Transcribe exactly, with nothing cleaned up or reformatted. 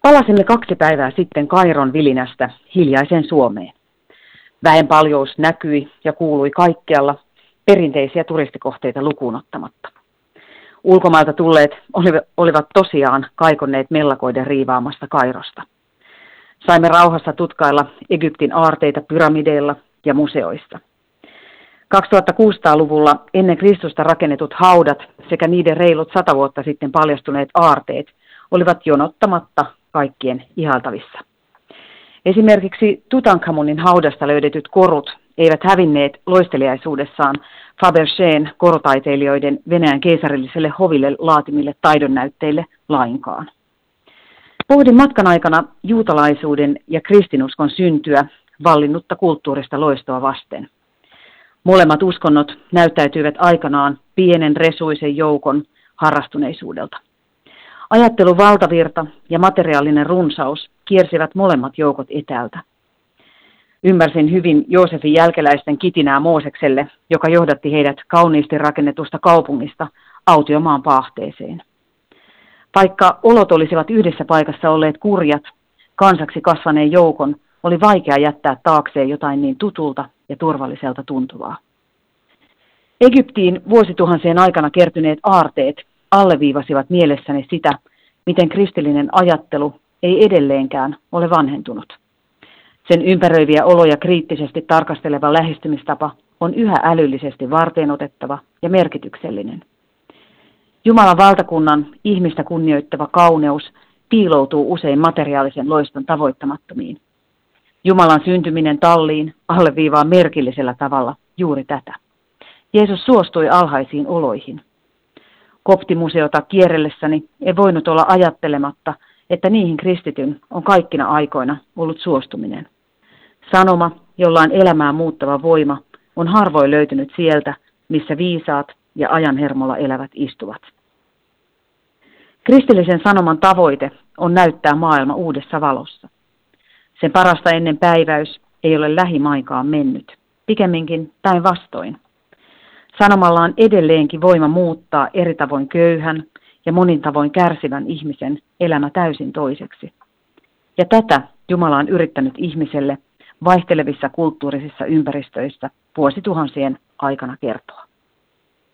Palasimme kaksi päivää sitten Kairon vilinästä hiljaiseen Suomeen. Väenpaljous näkyi ja kuului kaikkialla, perinteisiä turistikohteita lukuun ottamatta. Ulkomailta tulleet olivat tosiaan kaikonneet mellakoiden riivaamasta Kairosta. Saimme rauhassa tutkailla Egyptin aarteita pyramideilla ja museoissa. kaksituhattakuusisataaluvulla ennen Kristusta rakennetut haudat sekä niiden reilut sata vuotta sitten paljastuneet aarteet olivat jonottamatta kaikkien ihailtavissa. Esimerkiksi Tutankhamunin haudasta löydetyt korut eivät hävinneet loisteliaisuudessaan Fabergén korutaiteilijoiden Venäjän keisarilliselle hoville laatimille taidonnäytteille lainkaan. Pohdin matkan aikana juutalaisuuden ja kristinuskon syntyä vallinnutta kulttuurista loistoa vasten. Molemmat uskonnot näyttäytyivät aikanaan pienen resuisen joukon harrastuneisuudelta. Ajattelun valtavirta ja materiaalinen runsaus kiersivät molemmat joukot etäältä. Ymmärsin hyvin Joosefin jälkeläisten kitinää Moosekselle, joka johdatti heidät kauniisti rakennetusta kaupungista autiomaan paahteeseen. Vaikka olot olisivat yhdessä paikassa olleet kurjat, kansaksi kasvaneen joukon oli vaikea jättää taakseen jotain niin tutulta ja turvalliselta tuntuvaa. Egyptiin vuosituhansien aikana kertyneet aarteet alleviivasivat mielessäni sitä, miten kristillinen ajattelu ei edelleenkään ole vanhentunut. Sen ympäröiviä oloja kriittisesti tarkasteleva lähestymistapa on yhä älyllisesti varteenotettava ja merkityksellinen. Jumalan valtakunnan ihmistä kunnioittava kauneus piiloutuu usein materiaalisen loiston tavoittamattomiin. Jumalan syntyminen talliin alleviivaa merkillisellä tavalla juuri tätä. Jeesus suostui alhaisiin oloihin. Koptimuseota kierrellessäni ei voinut olla ajattelematta, että niihin kristityn on kaikkina aikoina ollut suostuminen. Sanoma, jolla on elämää muuttava voima, on harvoin löytynyt sieltä, missä viisaat ja ajan hermolla elävät istuvat. Kristillisen sanoman tavoite on näyttää maailma uudessa valossa. Sen parasta ennen päiväys ei ole lähimainkaan mennyt, pikemminkin päinvastoin. Sanomalla on edelleenkin voima muuttaa eri tavoin köyhän ja monin tavoin kärsivän ihmisen elämä täysin toiseksi. Ja tätä Jumala on yrittänyt ihmiselle vaihtelevissa kulttuurisissa ympäristöissä vuosituhansien aikana kertoa.